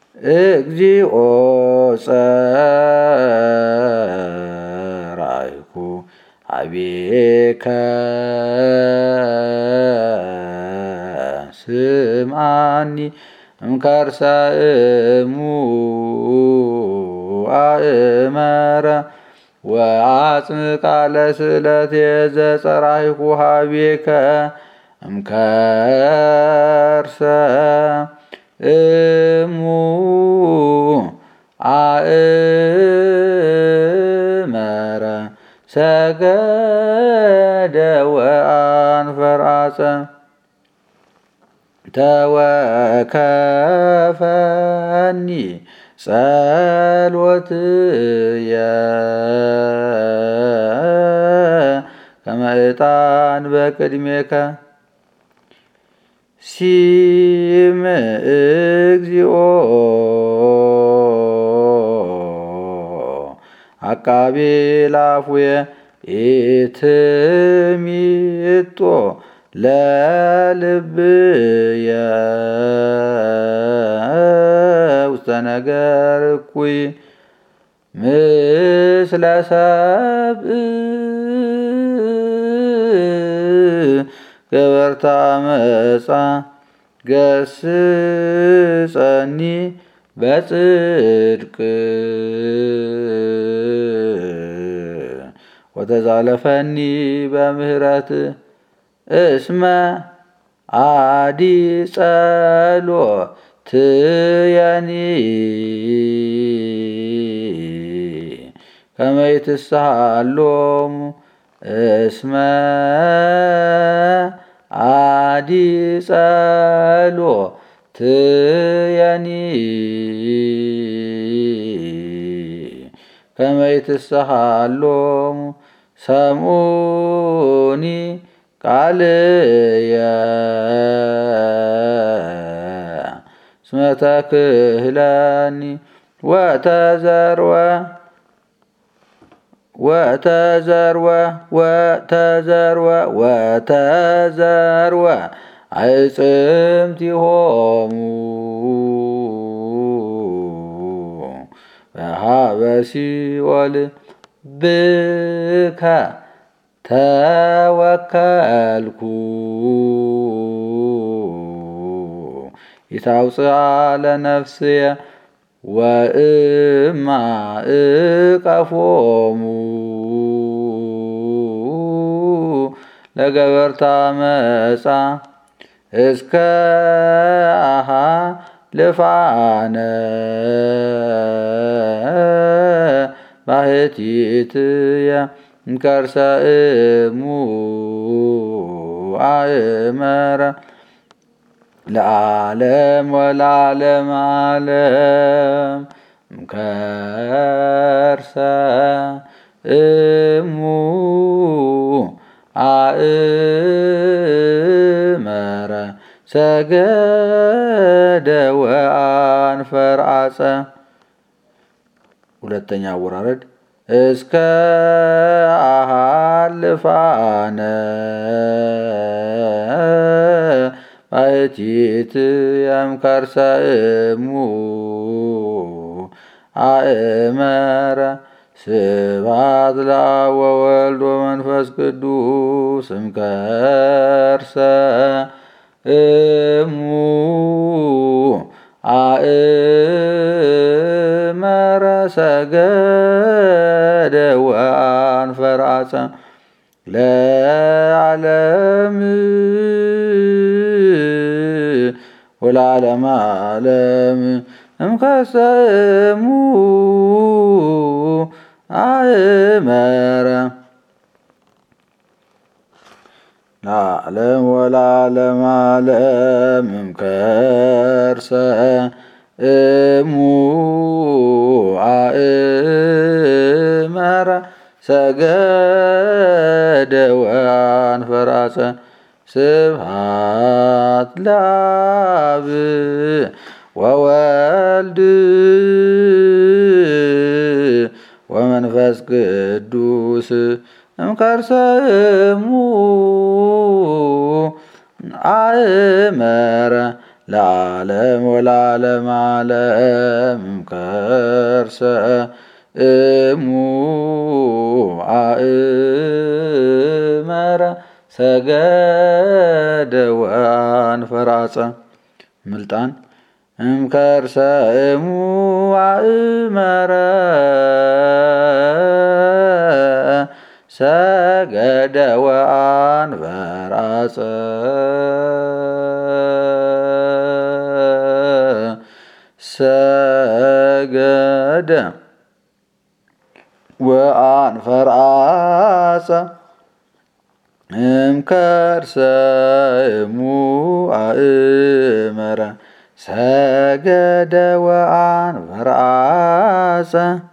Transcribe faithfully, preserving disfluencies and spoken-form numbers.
እግዚኦ ጸራይኩ ኀቤከ ስምዓኒ እምከርሰ እሙአእመረ ወአጽምቃ ለስእለቴ ዘጸራይኩ ኀቤከ እምከርሰ እሙአእመረ ሰገደ ወአንፈርዐጸ ተወከፈኒ ጸሎትየ ከመ ዕጣን በቅድሜከ ሲም እግዚኦ አቃቤ ላፉየ ኢትሚጦ ለልብየ ውስተ ነገር እኩይ ምስለ ሰብእ ገበርተ አመፃ ገስጸኒ በጽድቅ ወተዛለፈኒ በምህረት እስመ አዲ ጸሎትየኒ ከመ ይትስሃሎሙ እስመ አዲ ጸሎትየኒ ከመ ይትስሃሎሙ ሰምዑኒ ቃልየ እስመ ተክህለኒ ወተዘርወ ወተዘርወ ወተዘርወ ወተዘርወ አዕጽምቲሆሙ በኀበ ሲኦል ብከ ተወከልኩ ኢታውፅአ ለነፍስየ ወእማእቀፎሙ ለገበርተ አመፃ እስከ አሃ ልፋነ ባሕቲትየ እምከርሰ እሙአእመረ ለዓለም ወለዓለመ ዓለም እምከርሰ እሙአእመረ ሰገደ ወአንፈርዐጸ። ሁለተኛ አወራረድ እስከ አሃልፋነ ባሕቲትየ እምከርሰ እሙአእመረ ስብሐት ለአብ ወወልድ ወመንፈስ ቅዱስ እምከርሰ እሙአእመረ ሰገደ ወአንፈርዐጸ ለዓለም ወለዓለመ ዓለም እምከርሰ እሙአእመረ ለዓለም ወለዓለመ ዓለም እምከርሰ እሙአእመረ ሰገደ ወአንፈርዐጸ ስብሐት ለአብ ወወልድ ወመንፈስ ቅዱስ እምከርሰ እሙአእመረ ለዓለም ወለዓለመ ዓለም ከርሰ እሙ አእመረ ሰገደ ወአንፈራጸ። ምልጣን እምከርሰ እሙ አእመረ ሰገደ ወአንፈራጸ። ሰገደ ወአንፈራጸ እምከርሰ እሙ አእመረ ሰገደ ወአንፈራጸ